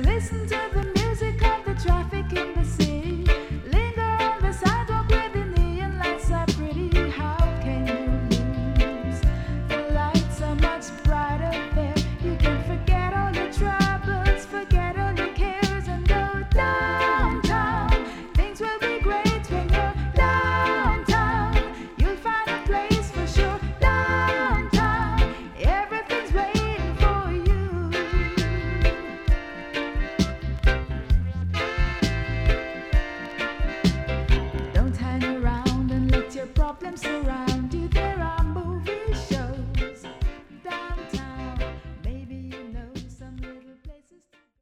Listen to the music of the traffic in the city. Linger on the sidewalk where the neon lights are pretty. How can you lose? The lights are much brighter there. You can forget all your troubles, forget all your cares, and go downtown. Things will be great when you're downtown. You'll find a place for sure. Downtown, everything's waiting for you. Don't hang around and let your problems surround.